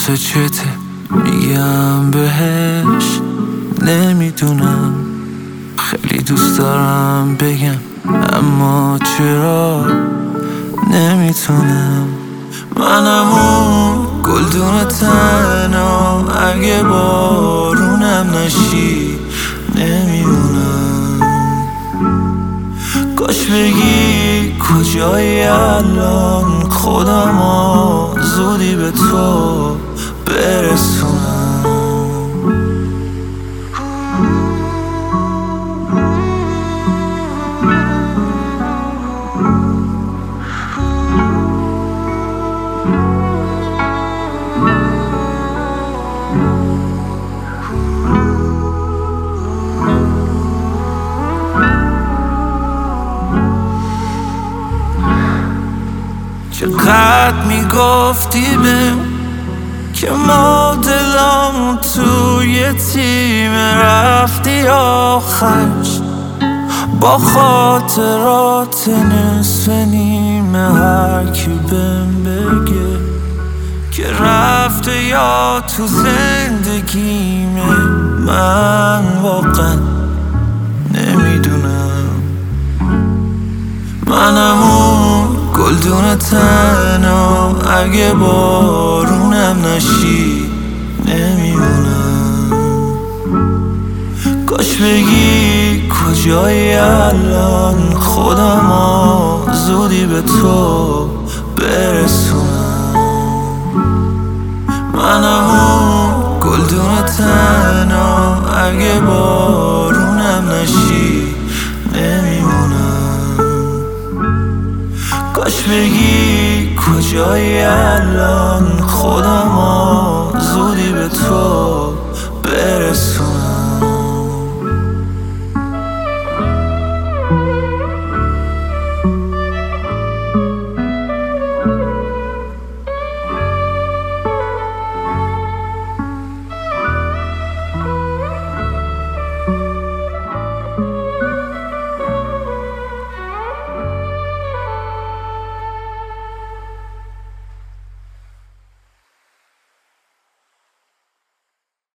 واسه چته میگم بهش نمیدونم، خیلی دوست دارم بگم اما چرا نمیتونم. منم اون گلدون تنها، اگه بارونم نشی نمیمونم. کاش بگی کجایی الان، خودمو زودی به تو برسونم. چقدر میگفتی بهم که ما دلامون توی تیم، رفتی آخرش با خاطرات نصف نیمه. هرکی بهم بگه که رفته یا تو زندگیمه، من واقعا نمیدونم. منم اون گلدون تنها، اگه بارونم نشی نمیمونم. کاش بگی کجایی الان، خودمو زودی به تو برسونم. منم اون گلدون تنها، اگه بارونم نشی نمیمونم. کاش بگی کجایی الان، خودمو زودی به تو برسونم.